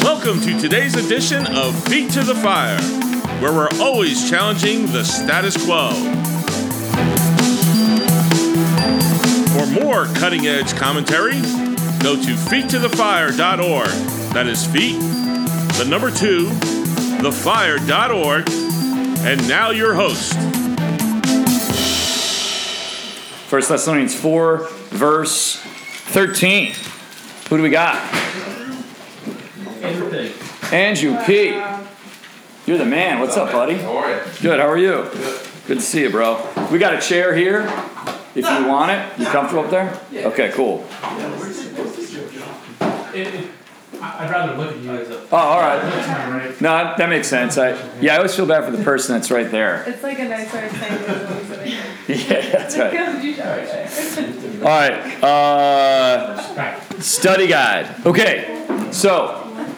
Welcome to today's edition of Feet to the Fire, where we're always challenging the status quo. For more cutting-edge commentary, go to feettothefire.org. That is feet, the number 2, thefire.org. And now your host. 1 Thessalonians 4, verse 13. Who do we got? Andrew P. Andrew P. You're the man. What's up, buddy? How are you? Good. How are you? Good to see you, bro. We got a chair here. If you want it. You comfortable up there? Yeah. Okay, cool. I'd rather look at you as a... Oh, all right. No, that makes sense. I always feel bad for the person that's right there. It's like a nice way of saying it. Yeah, that's right. All right. Study guide. Okay. So,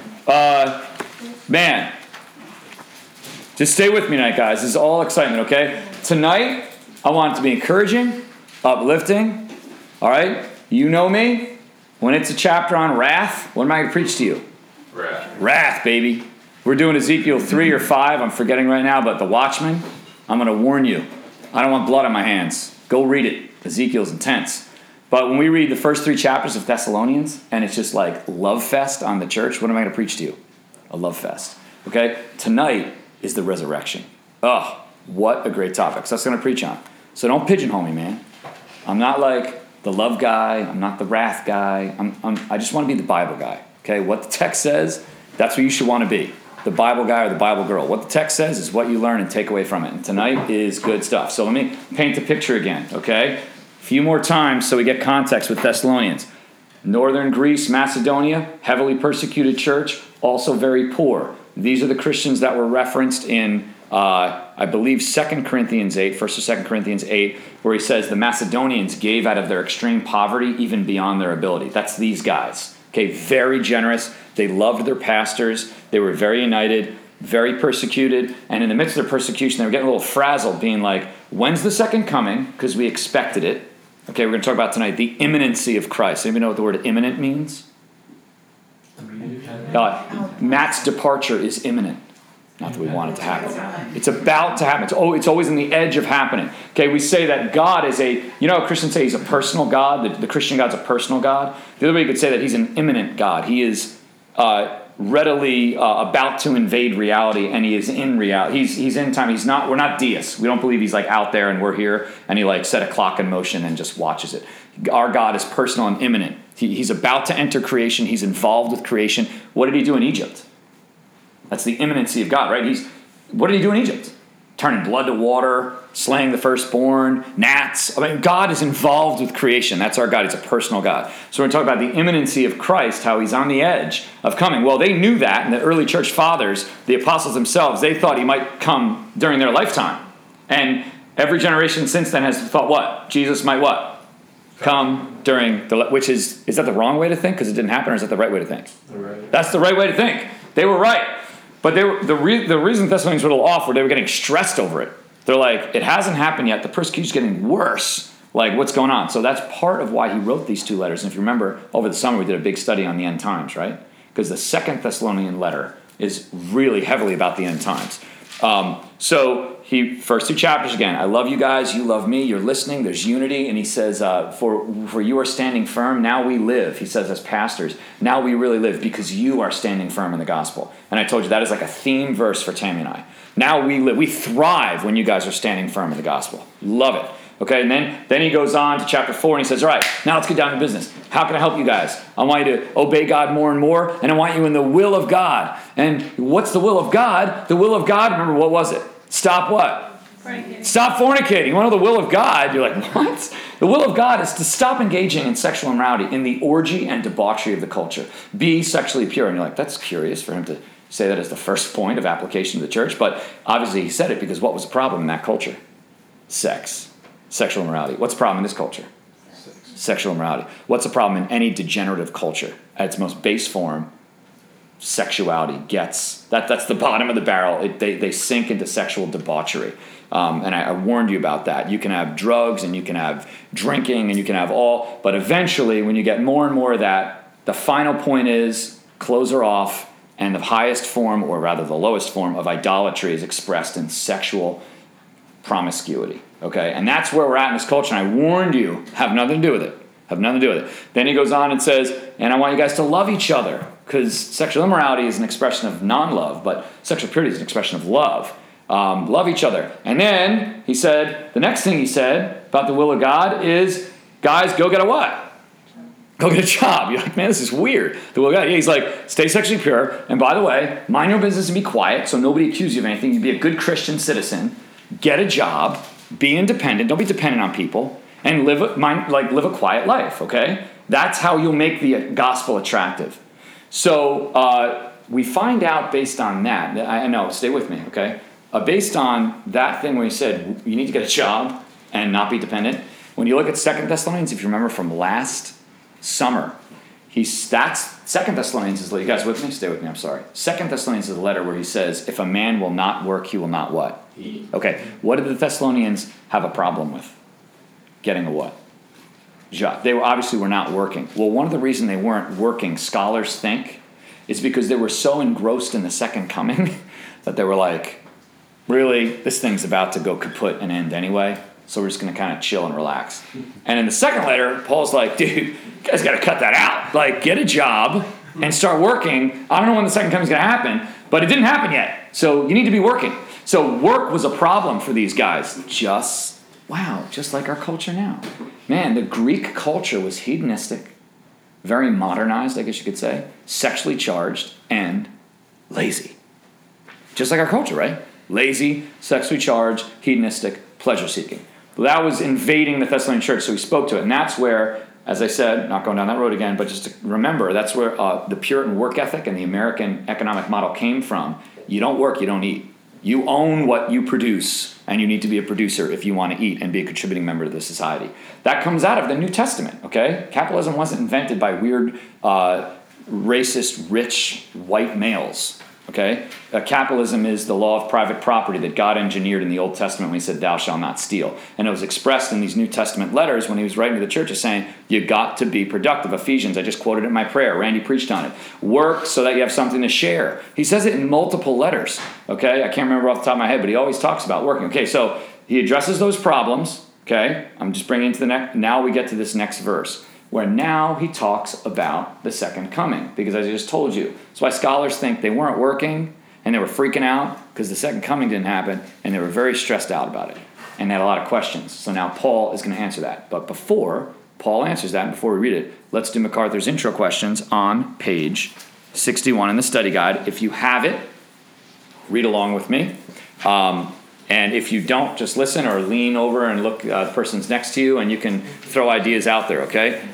man, just stay with me tonight, guys. This is all excitement, okay? Tonight, I want it to be encouraging, uplifting, all right? You know me. When it's a chapter on wrath, what am I going to preach to you? Wrath, baby. We're doing Ezekiel 3 or 5. I'm forgetting right now, but the Watchman, I'm going to warn you. I don't want blood on my hands. Go read it. Ezekiel's intense. But when we read the first 3 chapters of Thessalonians, and it's just like love fest on the church, what am I going to preach to you? A love fest. Okay? Tonight is the resurrection. Oh, what a great topic. So that's going to preach on. So don't pigeonhole me, man. I'm not like the love guy. I'm not the wrath guy. I just want to be the Bible guy. Okay? What the text says, that's what you should want to be. The Bible guy or the Bible girl. What the text says is what you learn and take away from it. And tonight is good stuff. So let me paint the picture again, okay? A few more times so we get context with Thessalonians. Northern Greece, Macedonia, heavily persecuted church, also very poor. These are the Christians that were referenced in, I believe, 2 Corinthians 8, 1st or 2 Corinthians 8, where he says the Macedonians gave out of their extreme poverty even beyond their ability. That's these guys. Okay, very generous. They loved their pastors. They were very united, very persecuted. And in the midst of their persecution, they were getting a little frazzled, being like, when's the second coming? Because we expected it. Okay, we're going to talk about tonight the imminency of Christ. Anybody know what the word imminent means? Matt's departure is imminent. Not that we want it to happen. It's about to happen. It's always on the edge of happening. Okay, we say that God is a, you know how Christians say he's a personal God? The Christian God's a personal God. The other way you could say that he's an imminent God. He is readily about to invade reality, and he is in reality. He's in time. We're not deists. We don't believe he's like out there and we're here, and he like set a clock in motion and just watches it. Our God is personal and imminent. He's about to enter creation. He's involved with creation. What did he do in Egypt? That's the imminency of God, right? What did he do in Egypt? Turning blood to water, slaying the firstborn, gnats. I mean, God is involved with creation. That's our God. He's a personal God. So we're going to talk about the imminency of Christ, how he's on the edge of coming. Well, they knew that, and the early church fathers, the apostles themselves, they thought he might come during their lifetime. And every generation since then has thought what? Jesus might what? Come during which is that the wrong way to think because it didn't happen, or is that the right way to think? That's the right way to think. They were right. But the reason Thessalonians were a little off were they were getting stressed over it. They're like, it hasn't happened yet. The persecution's getting worse. Like, what's going on? So that's part of why he wrote these 2 letters. And if you remember, over the summer we did a big study on the end times, right? Because the 2nd Thessalonian letter is really heavily about the end times. So first 2 chapters again. I love you guys. You love me. You're listening. There's unity. And he says, for you are standing firm. Now we live. He says as pastors, now we really live because you are standing firm in the gospel. And I told you that is like a theme verse for Tammy and I. Now we live. We thrive when you guys are standing firm in the gospel. Love it. Okay, and then he goes on to chapter 4 and he says, all right, now let's get down to business. How can I help you guys? I want you to obey God more and more, and I want you in the will of God. And what's the will of God? The will of God, remember, what was it? Stop what? Fornicating. Stop fornicating. You want to know the will of God? You're like, what? The will of God is to stop engaging in sexual immorality, in the orgy and debauchery of the culture. Be sexually pure. And you're like, that's curious for him to say that as the first point of application to the church. But obviously he said it because what was the problem in that culture? Sex. Sexual immorality. What's the problem in this culture? Sexual immorality. What's the problem in any degenerative culture? At its most base form, sexuality gets, that's the bottom of the barrel. They sink into sexual debauchery. And I warned you about that. You can have drugs and you can have drinking and you can have all, but eventually when you get more and more of that, the final point is clothes are off And the highest form, or rather the lowest form, of idolatry is expressed in sexual promiscuity. Okay? And that's where we're at in this culture. And I warned you, have nothing to do with it. Have nothing to do with it. Then he goes on and says, and I want you guys to love each other, because sexual immorality is an expression of non-love, but sexual purity is an expression of love. Love each other. And then he said, the next thing he said about the will of God is, guys, go get a what? Go get a job. You're like, man, this is weird. The will of God. Yeah, he's like, stay sexually pure. And by the way, mind your business and be quiet so nobody accuses you of anything. You be a good Christian citizen. Get a job. Be independent. Don't be dependent on people. And live a quiet life, okay? That's how you'll make the gospel attractive. So we find out based on that. I know, stay with me, okay? Based on that thing where he said you need to get a job and not be dependent. When you look at 2 Thessalonians, if you remember from last summer, that's 2 Thessalonians is, you guys with me? Stay with me, I'm sorry. 2 Thessalonians is a letter where he says, if a man will not work, he will not what? Eat. Okay, what did the Thessalonians have a problem with? Getting a what? Job. They obviously were not working. Well, one of the reasons they weren't working, scholars think, is because they were so engrossed in the second coming that they were like, really, this thing's about to go kaput and end anyway, so we're just going to kind of chill and relax. And in the second letter, Paul's like, dude, you guys got to cut that out. Like, get a job and start working. I don't know when the second coming is going to happen, but it didn't happen yet, so you need to be working. So work was a problem for these guys. Just like our culture now. Man, the Greek culture was hedonistic, very modernized, I guess you could say, sexually charged, and lazy. Just like our culture, right? Lazy, sexually charged, hedonistic, pleasure-seeking. Well, that was invading the Thessalonian church, so he spoke to it. And that's where, as I said, not going down that road again, but just to remember, that's where the Puritan work ethic and the American economic model came from. You don't work, you don't eat. You own what you produce, and you need to be a producer if you want to eat and be a contributing member of the society. That comes out of the New Testament, okay? Capitalism wasn't invented by weird, racist, rich, white males, okay? Capitalism is the law of private property that God engineered in the Old Testament when he said, thou shalt not steal. And it was expressed in these New Testament letters when he was writing to the churches saying, you got to be productive. Ephesians, I just quoted it in my prayer. Randy preached on it. Work so that you have something to share. He says it in multiple letters, okay? I can't remember off the top of my head, but he always talks about working. Okay, so he addresses those problems, okay? I'm just bringing it to the next. Now we get to this next verse, where now he talks about the second coming. Because as I just told you, that's why scholars think they weren't working and they were freaking out because the second coming didn't happen, and they were very stressed out about it. And they had a lot of questions. So now Paul is going to answer that. But before Paul answers that, and before we read it, let's do MacArthur's intro questions on page 61 in the study guide. If you have it, read along with me. And if you don't, just listen or lean over and look the person's next to you, and you can throw ideas out there, okay?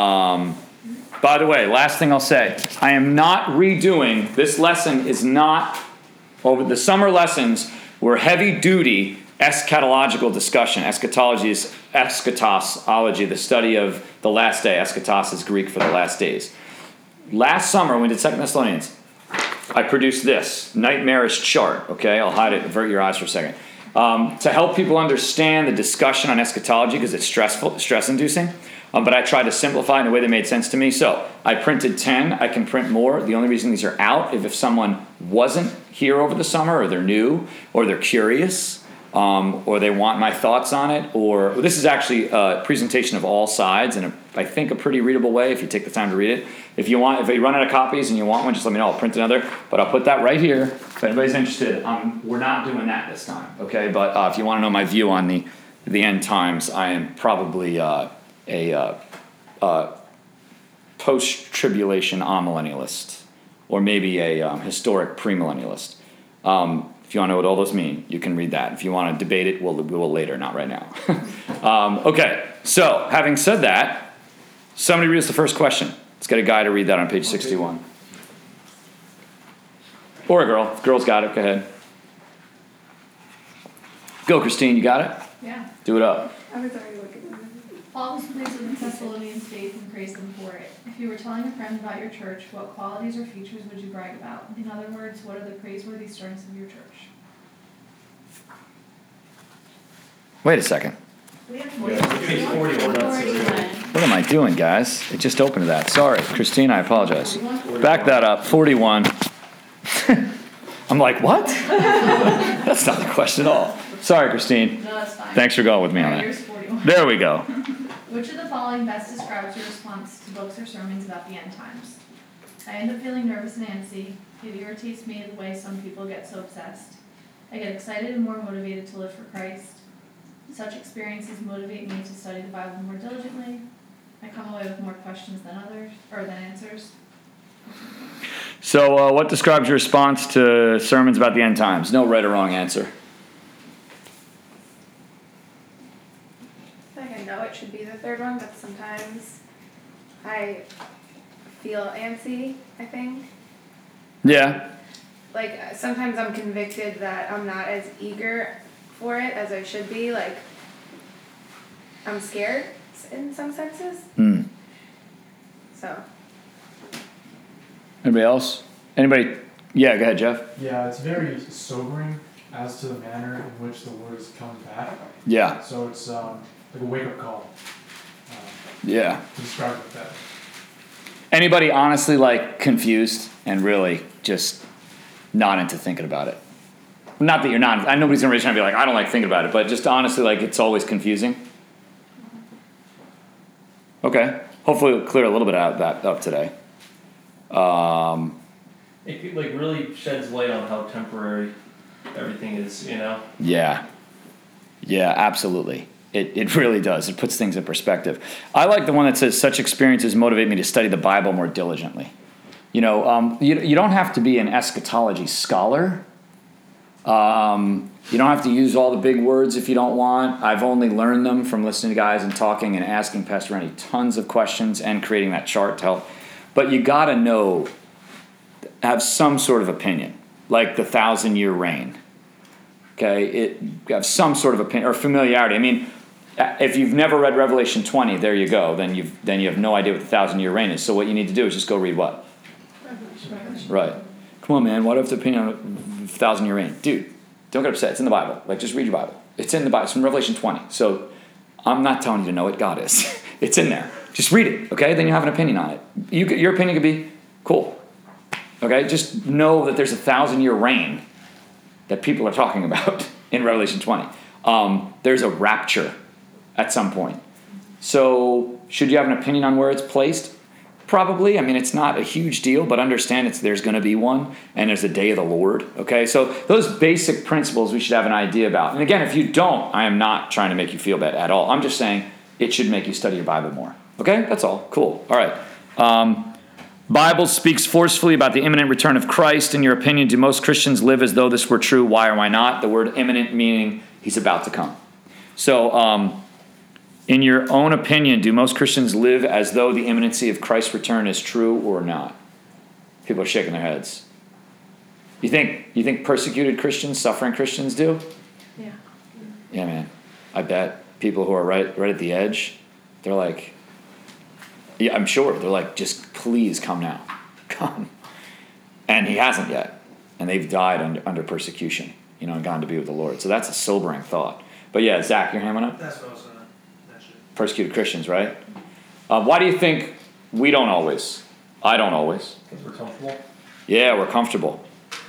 By the way, last thing I'll say, I am not redoing, this lesson is not, over the summer lessons were heavy-duty eschatological discussion. Eschatology is eschatosology, the study of the last day. Eschatos is Greek for the last days. Last summer, when we did 2 Thessalonians, I produced this nightmarish chart, okay? I'll hide it, avert your eyes for a second. To help people understand the discussion on eschatology, because it's stress-inducing, but I tried to simplify it in a way that made sense to me. So I printed 10. I can print more. The only reason these are out is if someone wasn't here over the summer, or they're new, or they're curious, or they want my thoughts on it, or this is actually a presentation of all sides in I think a pretty readable way if you take the time to read it. If you run out of copies and you want one, just let me know. I'll print another, but I'll put that right here. If anybody's interested, we're not doing that this time, okay? But if you want to know my view on the end times, I am probably a post-tribulation amillennialist, or maybe a historic premillennialist. If you want to know what all those mean, you can read that. If you want to debate it, we will later, not right now. Okay, so having said that, somebody read us the first question. Let's get a guy to read that on page 61. Or a girl. If the girl's got it, go ahead. Go, Christine, you got it? Yeah. Do it up. I was already looking at it. Paul was pleased with the Thessalonians' faith and praised them for it. If you were telling a friend about your church, what qualities or features would you brag about? In other words, what are the praiseworthy strengths of your church? Wait a second. We have page 41. What am I doing, guys? It just opened to that. Sorry, Christine, I apologize. Back that up. 41. I'm like, what? That's not the question at all. Sorry, Christine. No, that's fine. Thanks for going with me on Alright, that. here's 41. There we go. Which of the following best describes your response to books or sermons about the end times? I end up feeling nervous and antsy. It irritates me the way some people get so obsessed. I get excited and more motivated to live for Christ. Such experiences motivate me to study the Bible more diligently. I come away with more questions than answers. So what describes your response to sermons about the end times? No right or wrong answer. I feel like I know it should be the third one, but sometimes I feel antsy, I think. Yeah. Like, sometimes I'm convicted that I'm not as eager for it as I should be. Like, I'm scared in some senses. So. Anybody else? Anybody? Yeah, go ahead, Jeff. Yeah, it's very sobering as to the manner in which the word is coming back. Yeah. So it's like a wake-up call. Yeah. To describe it like that. Anybody honestly like confused and really just not into thinking about it? Not that you're not. I nobody's gonna be trying to be like, I don't like thinking about it, but just honestly, like it's always confusing. Okay. Hopefully, we'll clear a little bit out that up today. It like really sheds light on how temporary everything is, you know? Yeah. Yeah, absolutely. It really does. It puts things in perspective. I like the one that says, such experiences motivate me to study the Bible more diligently. You know, you don't have to be an eschatology scholar. You don't have to use all the big words if you don't want. I've only learned them from listening to guys and talking and asking Pastor Randy tons of questions and creating that chart to help. But you got to have some sort of opinion, like the 1,000-year reign. Okay, have some sort of opinion or familiarity. I mean, if you've never read Revelation 20, there you go. Then you have no idea what the 1,000-year reign is. So what you need to do is just go read what? Right. Come on, man. Why do I have to opinion on a 1,000-year reign? Dude, don't get upset. It's in the Bible. Like, just read your Bible. It's in the Bible. It's from Revelation 20. So I'm not telling you to know what God is. It's in there. Just read it, okay? Then you have an opinion on it. Your opinion could be cool, okay? Just know that there's a 1,000-year reign that people are talking about in Revelation 20. There's a rapture at some point. So should you have an opinion on where it's placed? Probably. I mean, it's not a huge deal, but understand there's going to be one, and there's a day of the Lord, okay? So those basic principles we should have an idea about. And again, if you don't, I am not trying to make you feel bad at all. I'm just saying it should make you study your Bible more. Okay? That's all. Cool. All right. Bible speaks forcefully about the imminent return of Christ. In your opinion, do most Christians live as though this were true? Why or why not? The word imminent meaning he's about to come. So, in your own opinion, do most Christians live as though the imminency of Christ's return is true or not? People are shaking their heads. You think persecuted Christians, suffering Christians do? Yeah. Yeah, man. I bet people who are right at the edge, they're like, yeah, I'm sure. They're like, just please come now. Come. And he hasn't yet. And they've died under persecution, and gone to be with the Lord. So that's a sobering thought. But yeah, Zach, your hand went up? That's what I was going to mention. Persecuted Christians, right? Why do you think we don't always? I don't always. Because we're comfortable. Yeah, we're comfortable.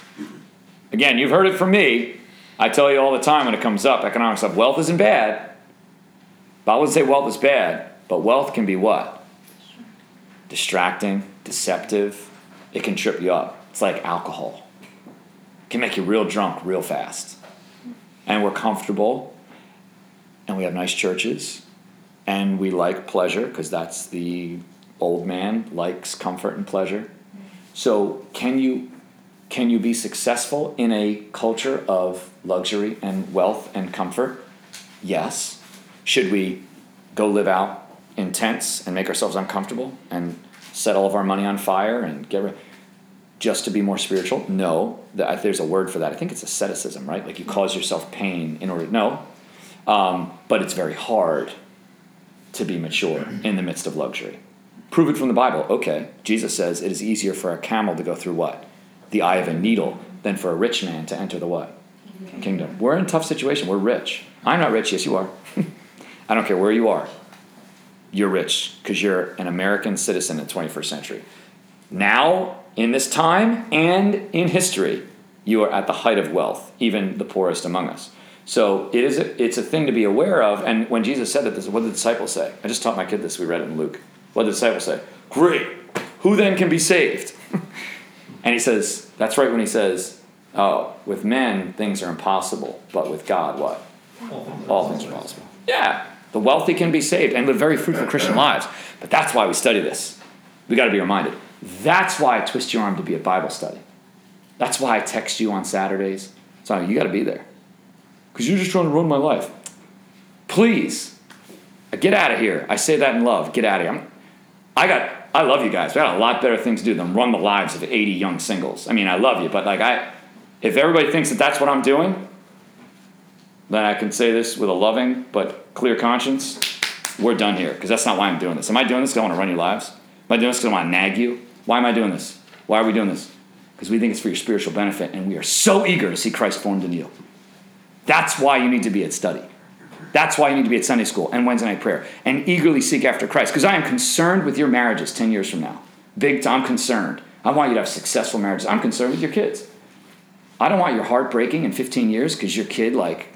Again, you've heard it from me. I tell you all the time when it comes up, economic stuff, wealth isn't bad. Bible doesn't say wealth is bad, but wealth can be what? Distracting, deceptive. It can trip you up. It's like alcohol. It can make you real drunk real fast. And we're comfortable, and we have nice churches, and we like pleasure, because that's the old man likes comfort and pleasure. So can you be successful in a culture of luxury and wealth and comfort? Yes. Should we go live out in tents and make ourselves uncomfortable and set all of our money on fire and just to be more spiritual? No. There's a word for that. I think it's asceticism, right? Like you cause yourself pain in order. No. But it's very hard to be mature in the midst of luxury. Prove it from the Bible. Okay. Jesus says it is easier for a camel to go through what? The eye of a needle than for a rich man to enter the what? Kingdom. We're in a tough situation. We're rich. I'm not rich. Yes, you are. I don't care where you are. You're rich because you're an American citizen in the 21st century. Now, In this time and in history, you are at the height of wealth, even the poorest among us. So it's a thing to be aware of. And when Jesus said that, what did the disciples say? I just taught my kid this. We read it in Luke. What did the disciples say? Great. Who then can be saved? And he says, that's right when he says, oh, with men, things are impossible. But with God, what? All things are possible. Yeah. The wealthy can be saved and live very fruitful Christian lives. But that's why we study this. We got to be reminded. That's why I twist your arm to be at Bible study. That's why I text you on Saturdays. So you got to be there. Because you're just trying to run my life. Please, get out of here. I say that in love. Get out of here. I love you guys. We got a lot better things to do than run the lives of 80 young singles. I mean, I love you, but if everybody thinks that that's what I'm doing, then I can say this with a loving but clear conscience. We're done here, because that's not why I'm doing this. Am I doing this because I want to run your lives? Am I doing this because I want to nag you? Why am I doing this? Why are we doing this? Because we think it's for your spiritual benefit, and we are so eager to see Christ formed in you. That's why you need to be at study. That's why you need to be at Sunday school and Wednesday night prayer and eagerly seek after Christ. Because I am concerned with your marriages 10 years from now. Big time, I'm concerned. I want you to have successful marriages. I'm concerned with your kids. I don't want your heart breaking in 15 years because your kid,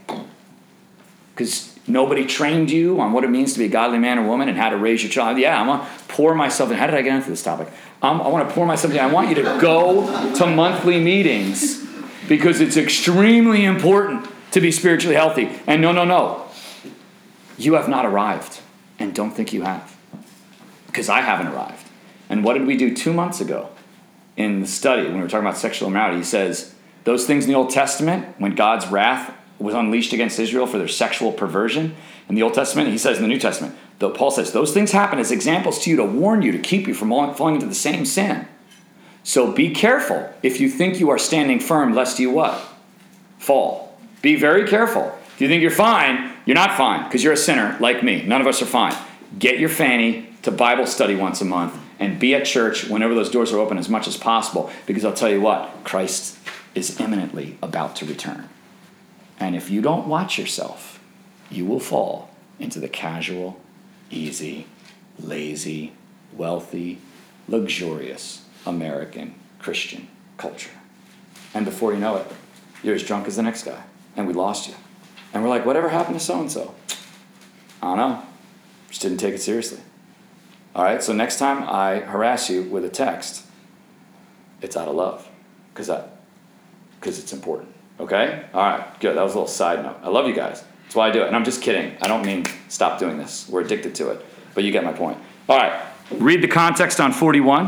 because nobody trained you on what it means to be a godly man or woman and how to raise your child. Yeah, I want to pour myself in. How did I get into this topic? I want to pour myself in. I want you to go to monthly meetings because it's extremely important to be spiritually healthy. And no. You have not arrived. And don't think you have. Because I haven't arrived. And what did we do 2 months ago in the study when we were talking about sexual immorality? He says, those things in the Old Testament, when God's wrath was unleashed against Israel for their sexual perversion, in the Old Testament, he says in the New Testament, though Paul says, those things happen as examples to you to warn you, to keep you from falling into the same sin. So be careful if you think you are standing firm, lest you what? Fall. Be very careful. If you think you're fine, you're not fine, because you're a sinner like me. None of us are fine. Get your fanny to Bible study once a month and be at church whenever those doors are open as much as possible, because I'll tell you what, Christ is imminently about to return. And if you don't watch yourself, you will fall into the casual, easy, lazy, wealthy, luxurious American Christian culture. And before you know it, you're as drunk as the next guy. And we lost you. And we're like, whatever happened to so-and-so? I don't know. Just didn't take it seriously. All right, so next time I harass you with a text, it's out of love. Because it's important. Okay? All right, good. That was a little side note. I love you guys. That's why I do it. And I'm just kidding. I don't mean stop doing this. We're addicted to it. But you get my point. All right, read the context on 41.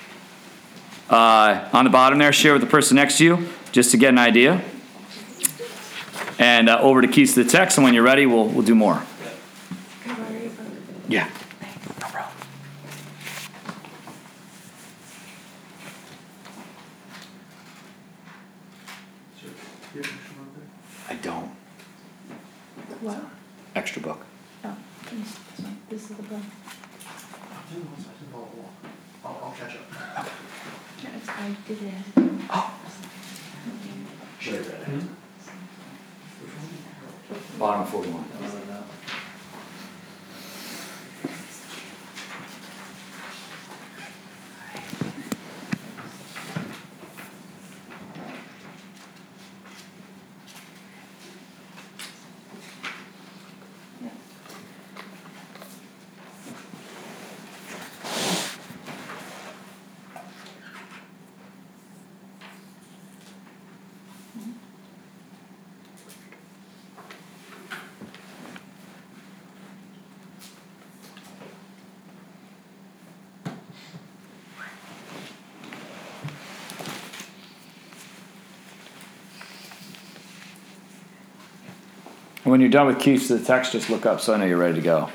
On the bottom there, share with the person next to you, just to get an idea. And over to keys to the text, and when you're ready, we'll do more. Yeah. No problem. I don't. What? Extra book. Oh, this is the book. I'll catch up. No, I did it. Oh. Should have read it. Bottom of 41. When you're done with keys to the text, just look up so I know you're ready to go.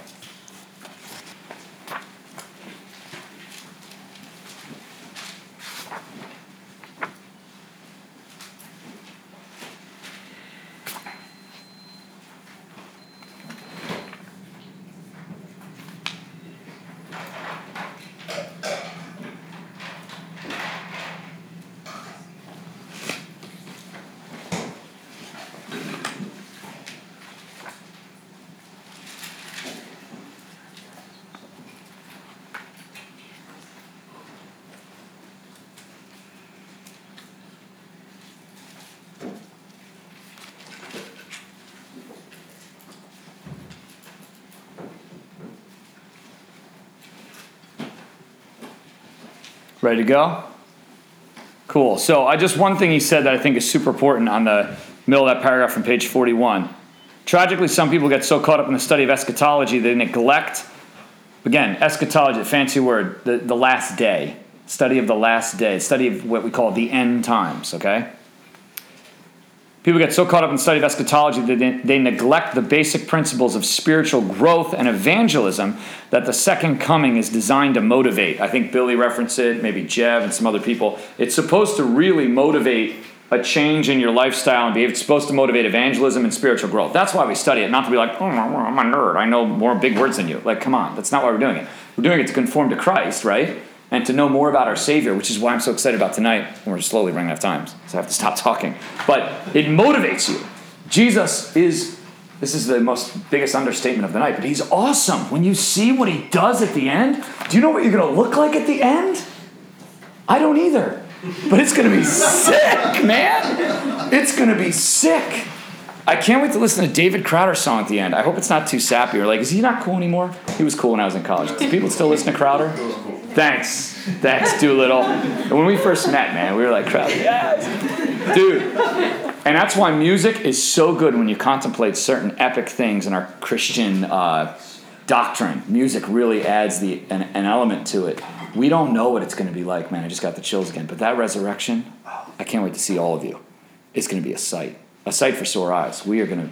Ready to go? Cool. So one thing he said that I think is super important on the middle of that paragraph from page 41. Tragically, some people get so caught up in the study of eschatology they neglect, again, eschatology, a fancy word, the last day. Study of the last day. Study of what we call the end times, okay? People get so caught up in the study of eschatology that they neglect the basic principles of spiritual growth and evangelism that the second coming is designed to motivate. I think Billy referenced it, maybe Jev and some other people. It's supposed to really motivate a change in your lifestyle and it's supposed to motivate evangelism and spiritual growth. That's why we study it, not to be like, oh, I'm a nerd. I know more big words than you. Like, come on. That's not why we're doing it. We're doing it to conform to Christ, right? And to know more about our Savior, which is why I'm so excited about tonight. We're slowly running out of time, so I have to stop talking. But it motivates you. Jesus is, this is the biggest understatement of the night, but he's awesome. When you see what he does at the end, do you know what you're going to look like at the end? I don't either. But it's going to be sick, man. It's going to be sick. I can't wait to listen to David Crowder's song at the end. I hope it's not too sappy or like, is he not cool anymore? He was cool when I was in college. Do people still listen to Crowder? Thanks, Doolittle. And when we first met, man, we were like, Crowder, yes. Dude. And that's why music is so good when you contemplate certain epic things in our Christian doctrine. Music really adds an element to it. We don't know what it's going to be like, man. I just got the chills again. But that resurrection, I can't wait to see all of you. It's going to be a sight for sore eyes. We're going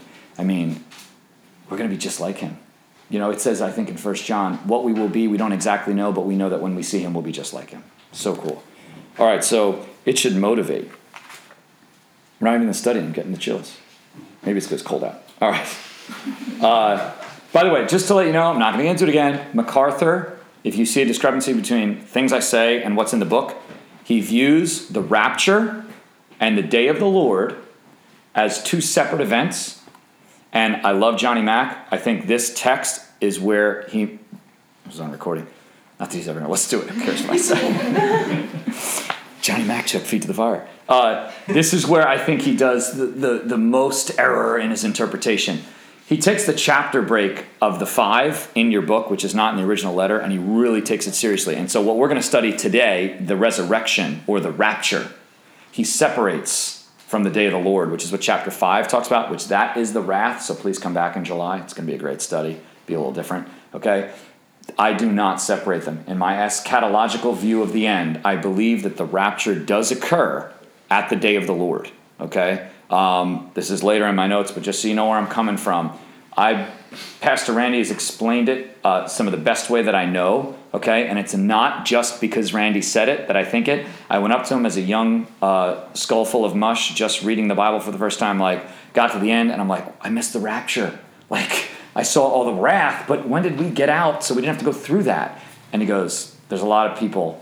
to be just like him. You know, it says, I think in 1 John, what we will be, we don't exactly know, but we know that when we see him, we'll be just like him. So cool. All right, so it should motivate. We're not even in the study, I'm getting the chills. Maybe it's because it's cold out. All right. By the way, just to let you know, I'm not going to get into it again. MacArthur, if you see a discrepancy between things I say and what's in the book, he views the rapture and the day of the Lord as two separate events. And I love Johnny Mack. I think this text is where he was on recording. Not that he's ever going to listen to it. Who cares what I say? Johnny Mack took Feet to the Fire. This is where I think he does the most error in his interpretation. He takes the chapter break of the 5 in your book, which is not in the original letter, and he really takes it seriously. And so what we're going to study today, the resurrection or the rapture, he separates from the day of the Lord, which is what chapter 5 talks about, which that is the wrath. So please come back in July. It's going to be a great study. Be a little different, okay? I do not separate them. In my eschatological view of the end, I believe that the rapture does occur at the day of the Lord, okay? This is later in my notes, but just so you know where I'm coming from, Pastor Randy has explained it some of the best way that I know, okay? And it's not just because Randy said it that I think it. I went up to him as a young skull full of mush, just reading the Bible for the first time, like, got to the end, and I'm like, I missed the rapture. Like, I saw all the wrath, but when did we get out so we didn't have to go through that? And he goes, there's a lot of people,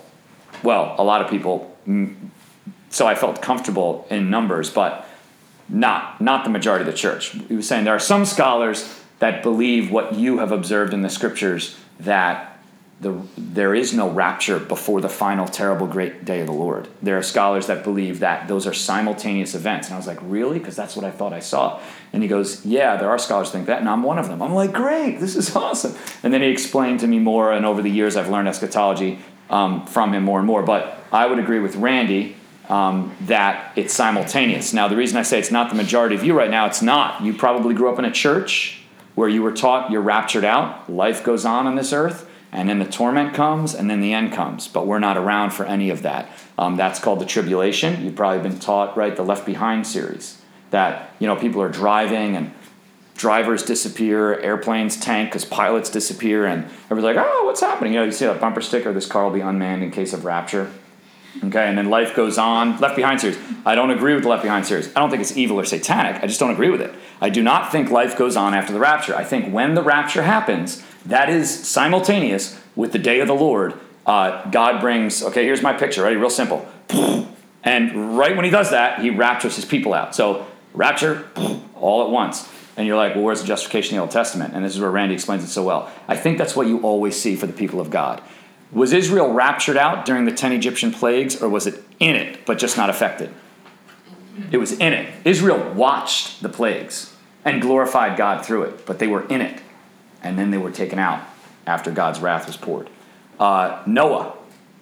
so I felt comfortable in numbers, but not the majority of the church. He was saying there are some scholars that believe what you have observed in the scriptures, that there is no rapture before the final terrible great day of the Lord. There are scholars that believe that those are simultaneous events. And I was like, really? Because that's what I thought I saw. And he goes, yeah, there are scholars who think that, and I'm one of them. I'm like, great, this is awesome. And then he explained to me more, and over the years I've learned eschatology from him more and more. But I would agree with Randy that it's simultaneous. Now, the reason I say it's not the majority of you right now, it's not. You probably grew up in a church where you were taught you're raptured out, life goes on this earth, and then the torment comes, and then the end comes. But we're not around for any of that. That's called the tribulation. You've probably been taught, right, the Left Behind series, that, you know, people are driving and drivers disappear, airplanes tank because pilots disappear, and everybody's like, oh, what's happening? You know, you see that bumper sticker, this car will be unmanned in case of rapture. Okay, and then life goes on. Left Behind series. I don't agree with the Left Behind series. I don't think it's evil or satanic. I just don't agree with it. I do not think life goes on after the rapture. I think when the rapture happens, that is simultaneous with the day of the Lord. God brings, okay, here's my picture, ready? Real simple. And right when he does that, he raptures his people out. So rapture, all at once. And you're like, well, where's the justification in the Old Testament? And this is where Randy explains it so well. I think that's what you always see for the people of God. Was Israel raptured out during the 10 Egyptian plagues, or was it in it, but just not affected? It was in it. Israel watched the plagues and glorified God through it, but they were in it. And then they were taken out after God's wrath was poured. Noah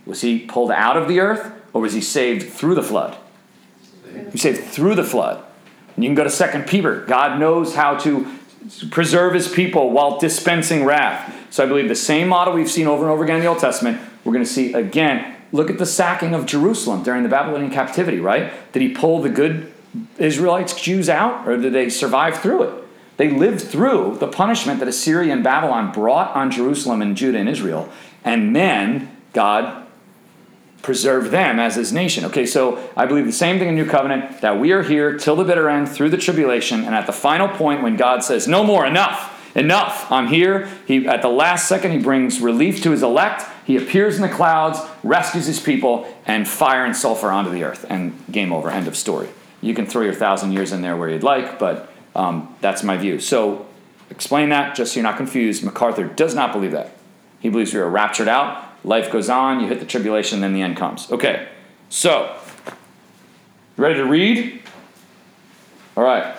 Was he pulled out of the earth, or was he saved through the flood? He saved through the flood. And you can go to 2 Peter. God knows how to preserve his people while dispensing wrath. So I believe the same model we've seen over and over again in the Old Testament, we're going to see again. Look at the sacking of Jerusalem during the Babylonian captivity, right? Did he pull the good Israelites, Jews out, or did they survive through it? They lived through the punishment that Assyria and Babylon brought on Jerusalem and Judah and Israel, and then God preserved them as his nation. Okay, so I believe the same thing in New Covenant, that we are here till the bitter end through the tribulation, and at the final point when God says, no more, enough, I'm here. At the last second, he brings relief to his elect. He appears in the clouds, rescues his people, and fire and sulfur onto the earth. And game over, end of story. You can throw your 1,000 years in there where you'd like, but that's my view. So explain that just so you're not confused. MacArthur does not believe that. He believes we are raptured out. Life goes on. You hit the tribulation, then the end comes. Okay, so you ready to read? All right.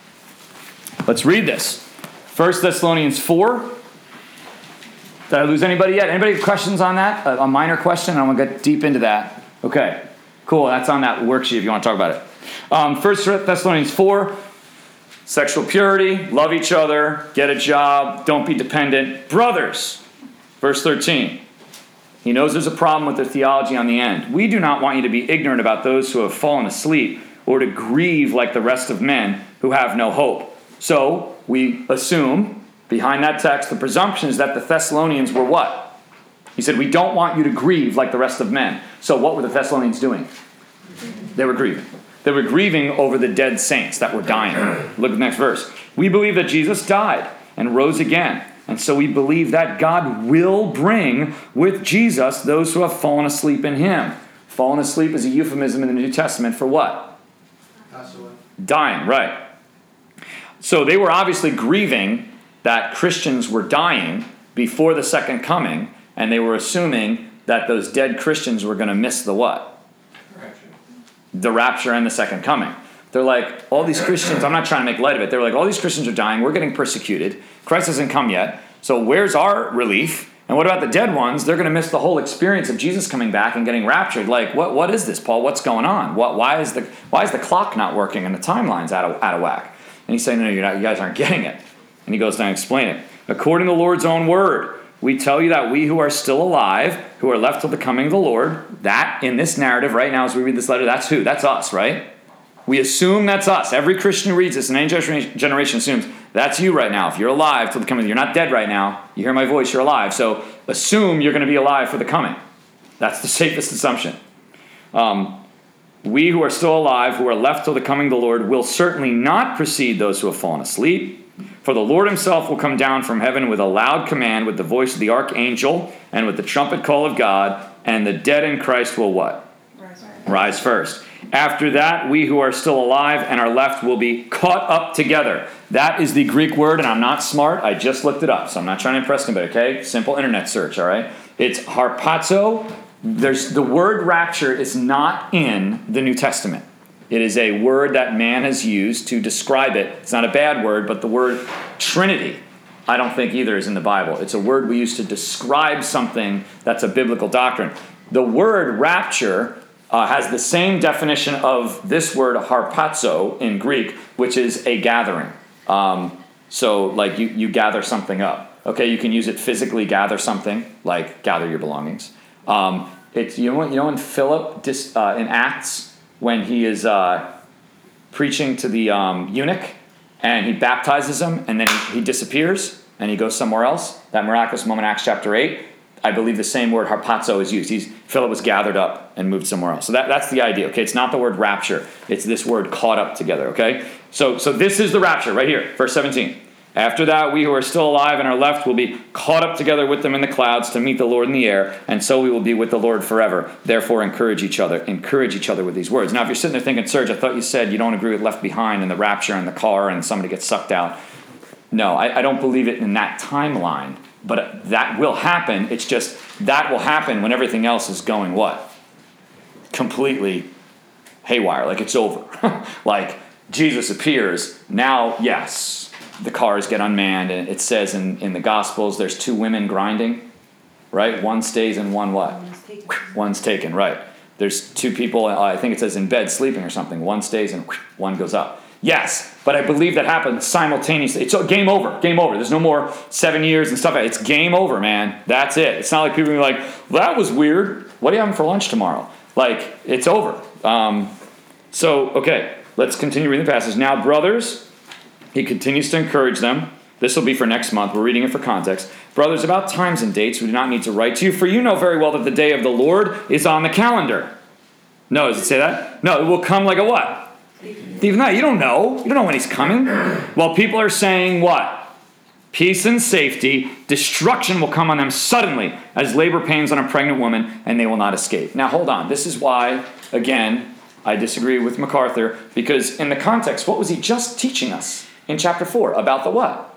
Let's read this. 1 Thessalonians 4. Did I lose anybody yet? Anybody have questions on that? A minor question? I want to get deep into that. Okay, cool. That's on that worksheet if you want to talk about it. 1 Thessalonians 4. Sexual purity, love each other, get a job, don't be dependent. Brothers, verse 13. He knows there's a problem with their theology on the end. We do not want you to be ignorant about those who have fallen asleep, or to grieve like the rest of men who have no hope. So, we assume, behind that text, the presumption is that the Thessalonians were what? He said, we don't want you to grieve like the rest of men. So what were the Thessalonians doing? They were grieving. They were grieving over the dead saints that were dying. Look at the next verse. We believe that Jesus died and rose again. And so we believe that God will bring with Jesus those who have fallen asleep in him. Fallen asleep is a euphemism in the New Testament for what? Pass away. Dying, right. So they were obviously grieving that Christians were dying before the second coming, and they were assuming that those dead Christians were going to miss the what? Rapture. The rapture and the second coming. They're like, all these Christians, I'm not trying to make light of it, they're like, all these Christians are dying, we're getting persecuted, Christ hasn't come yet, so where's our relief? And what about the dead ones? They're going to miss the whole experience of Jesus coming back and getting raptured. Like, what is this, Paul? What's going on? Why is the clock not working and the timeline's out of whack? And he's saying, no, you're not, you guys aren't getting it. And he goes down and explain it. According to the Lord's own word, we tell you that we who are still alive, who are left till the coming of the Lord, that in this narrative right now as we read this letter, that's who? That's us, right? We assume that's us. Every Christian who reads this, and any generation assumes that's you right now. If you're alive till the coming, you're not dead right now. You hear my voice, you're alive. So assume you're going to be alive for the coming. That's the safest assumption. We who are still alive, who are left till the coming of the Lord, will certainly not precede those who have fallen asleep. For the Lord himself will come down from heaven with a loud command, with the voice of the archangel, and with the trumpet call of God, and the dead in Christ will what? Rise first. After that, we who are still alive and are left will be caught up together. That is the Greek word, and I'm not smart. I just looked it up, so I'm not trying to impress anybody, okay? Simple internet search, all right? It's harpazo. The word rapture is not in the New Testament. It is a word that man has used to describe it. It's not a bad word, but the word Trinity, I don't think either is in the Bible. It's a word we use to describe something that's a biblical doctrine. The word rapture has the same definition of this word harpazo in Greek, which is a gathering. So like you gather something up. Okay, you can use it physically, gather something, like gather your belongings. It's you know in Philip in Acts when he is preaching to the eunuch and he baptizes him and then he disappears and he goes somewhere else. That miraculous moment, Acts chapter 8. I believe the same word harpazo is used. Philip was gathered up and moved somewhere else. So that's the idea. Okay, it's not the word rapture. It's this word caught up together. Okay, so this is the rapture right here, verse 17. After that, we who are still alive and are left will be caught up together with them in the clouds to meet the Lord in the air, and so we will be with the Lord forever. Therefore, encourage each other with these words. Now, if you're sitting there thinking, Serge, I thought you said you don't agree with left behind and the rapture and the car and somebody gets sucked out. No, I don't believe it in that timeline, but that will happen. It's just that will happen when everything else is going what? Completely haywire, like it's over. Like Jesus appears, now, yes. The cars get unmanned, and it says in the Gospels there's two women grinding, right? One stays and one what? One's taken, right. There's two people, I think it says in bed sleeping or something. One stays and one goes up. Yes, but I believe that happens simultaneously. It's game over. There's no more 7 years and stuff. It's game over, man. That's it. It's not like people are like, well, that was weird. What are you having for lunch tomorrow? Like, it's over. Okay, let's continue reading the passage. Now, brothers, he continues to encourage them. This will be for next month. We're reading it for context. Brothers, about times and dates, we do not need to write to you, for you know very well that the day of the Lord is on the calendar. No, does it say that? No, it will come like a what? Thief in the night. You don't know. You don't know when he's coming. Well, people are saying what? Peace and safety. Destruction will come on them suddenly as labor pains on a pregnant woman, and they will not escape. Now, hold on. This is why, again, I disagree with MacArthur, because in the context, what was he just teaching us in chapter 4? About the what?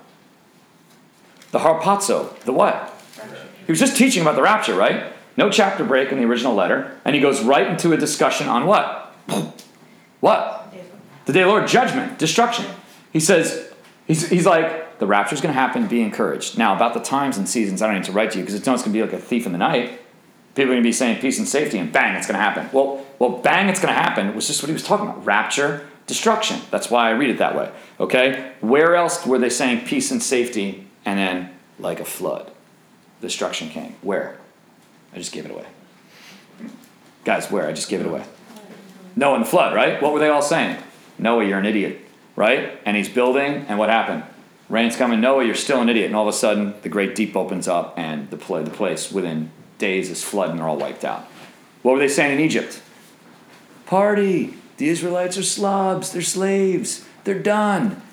The harpazo. The what? He was just teaching about the rapture, right? No chapter break in the original letter, and he goes right into a discussion on what? What? The day of the Lord, judgment, destruction. He says, he's like, the rapture's going to happen, be encouraged. Now, about the times and seasons, I don't need to write to you, because it's going to be like a thief in the night. People are going to be saying peace and safety, and bang, it's going to happen. Well, bang, it's going to happen. It was just what he was talking about. Rapture, destruction. That's why I read it that way. Okay? Where else were they saying peace and safety, and then like a flood? Destruction came. Where? I just gave it away. Guys, where? I just gave it away. Noah and the flood, right? What were they all saying? Noah, you're an idiot, right? And he's building, and what happened? Rain's coming. Noah, you're still an idiot. And all of a sudden, the great deep opens up, and the place within days is flood, and they're all wiped out. What were they saying in Egypt? Party. The Israelites are slobs. They're slaves. They're done.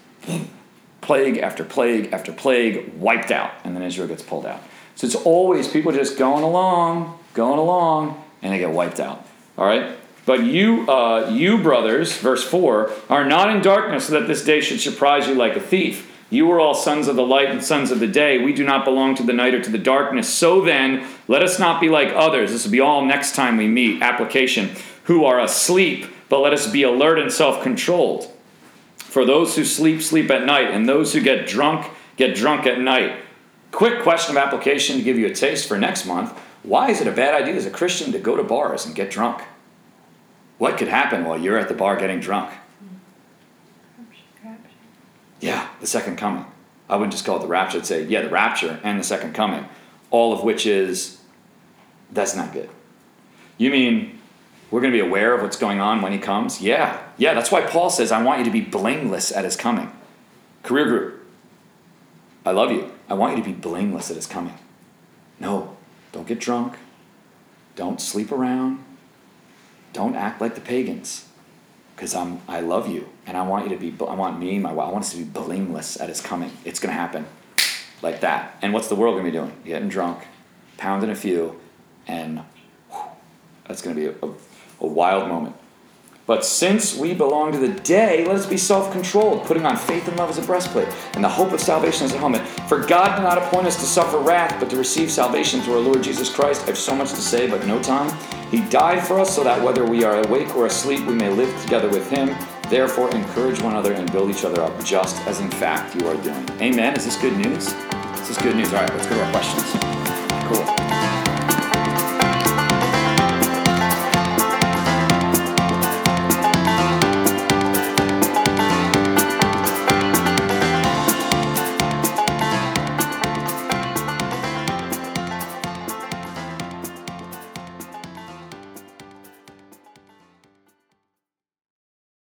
Plague after plague after plague, wiped out. And then Israel gets pulled out. So it's always people just going along, and they get wiped out. All right? But you brothers, verse 4, are not in darkness so that this day should surprise you like a thief. You are all sons of the light and sons of the day. We do not belong to the night or to the darkness. So then, let us not be like others. This will be all next time we meet. Application. Who are asleep, but let us be alert and self-controlled. For those who sleep, sleep at night, and those who get drunk at night. Quick question of application to give you a taste for next month. Why is it a bad idea as a Christian to go to bars and get drunk? What could happen while you're at the bar getting drunk? Yeah, the second coming. I wouldn't just call it the rapture. I'd say, yeah, the rapture and the second coming. All of which is, that's not good. You mean we're going to be aware of what's going on when he comes? Yeah, that's why Paul says, I want you to be blameless at his coming. Career group. I love you. I want you to be blameless at his coming. No, don't get drunk. Don't sleep around. Don't act like the pagans, because I love you, and I want you to be. I want us to be blameless at his coming. It's going to happen, like that. And what's the world going to be doing? Getting drunk, pounding a few, and that's going to be a wild moment. But since we belong to the day, let us be self-controlled, putting on faith and love as a breastplate, and the hope of salvation as a helmet. For God did not appoint us to suffer wrath, but to receive salvation through our Lord Jesus Christ. I have so much to say, but no time. He died for us so that whether we are awake or asleep, we may live together with him. Therefore, encourage one another and build each other up, just as in fact you are doing. Amen. Is this good news? This is good news. All right, let's go to our questions.